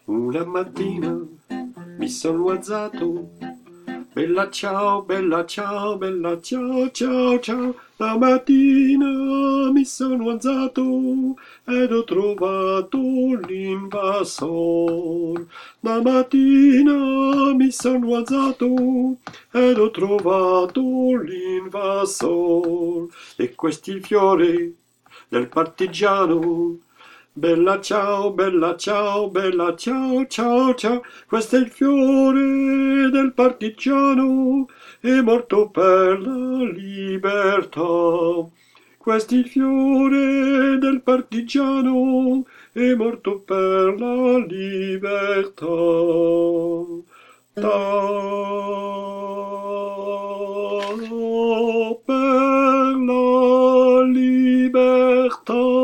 Una mattina mi sono alzato, bella ciao, bella ciao, bella ciao, ciao, ciao. La mattina mi sono alzato ed ho trovato l'invasor. La mattina mi sono alzato ed ho trovato l'invasor. E questo è il fiore del partigiano. Bella ciao, bella ciao, bella ciao, ciao, ciao. Questo è il fiore del partigiano, è morto per la libertà. Questo è il fiore del partigiano, è morto per la libertà. Ta per la libertà.